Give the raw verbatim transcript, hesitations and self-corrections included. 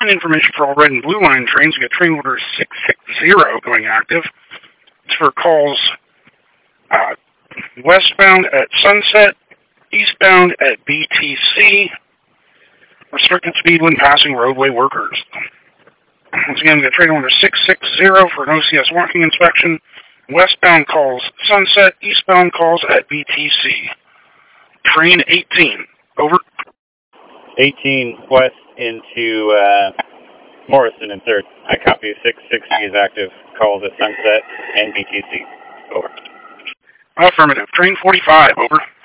And information for all red and blue line trains. We got train order six six zero going active. It's for calls uh, westbound at Sunset, eastbound at B T C. Restricted speed when passing roadway workers. Once again, we got train order six six zero for an O C S walking inspection. Westbound calls Sunset, eastbound calls at B T C. Train eighteen, over. eighteen west into uh, Morrison and third. I copy. six sixty is active. Calls at Sunset and B T C. Over. Affirmative. Train forty-five, over.